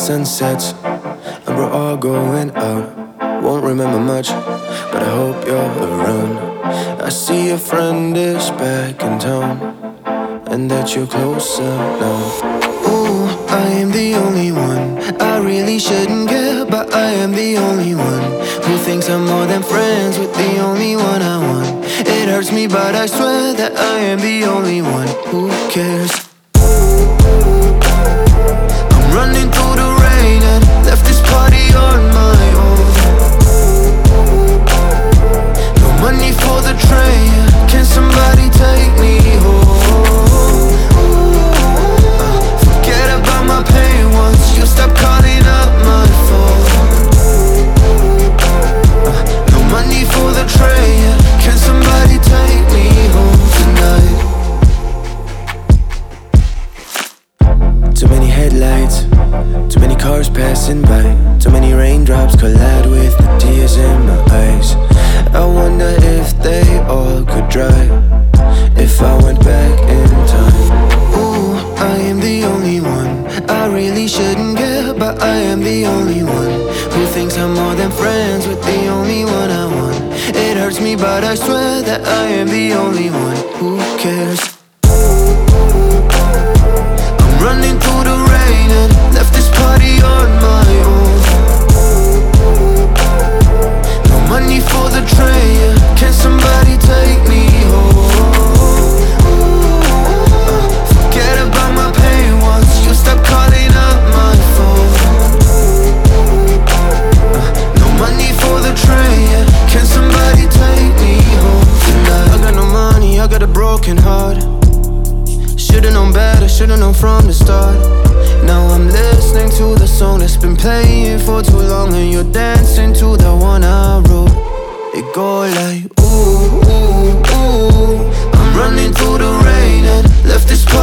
sun sets and we're all going out. Won't remember much, but I hope you're around. I see your friend is back in town and that you're closer now. Ooh, I am the only one. I really shouldn't care, but I am the only one who thinks I'm more than friends with the only one I want. It hurts me, but I swear that I am the only one who cares. I'm running through the rain and left this party on my own. No money for the train, can somebody take me home? Forget about my pain once you stop calling up my phone. No money for the train, can somebody take me home tonight? Too many headlights, too many cars passing by, too many raindrops collide with the tears in my eyes. I wonder if they all could dry if I went back in time. Ooh, I am the only one. I really shouldn't care, but I am the only one who thinks I'm more than friends with the only one I want. It hurts me, but I swear that I am the only one who cares. I'm running through the rain and left this party on my own. No money for the train, can somebody take me home? Forget about my pain once you stop calling up my phone. No money for the train, can somebody take me home tonight? I got no money, I got a broken heart. Should've known better, should've known from the start. Now I'm listening to the song that's been playing for too long, and you're dancing to the one I wrote. It go like ooh, ooh, ooh. I'm running through the rain and left this